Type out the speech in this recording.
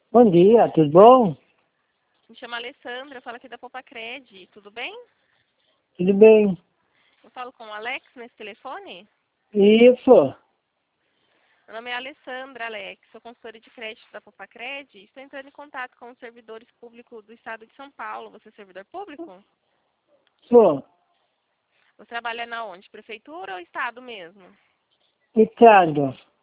Bom dia, tudo bom? Me chamo Alessandra, eu falo aqui da Popacred, tudo bem? Tudo bem? Eu falo com o Alex nesse telefone? Isso, Meu nome é Alessandra, Alex, sou consultora de crédito da Popacred e estou entrando em contato com os servidores públicos do estado de São Paulo. Você é servidor público? sou. Você trabalha na onde? Prefeitura ou estado mesmo? Ricardo,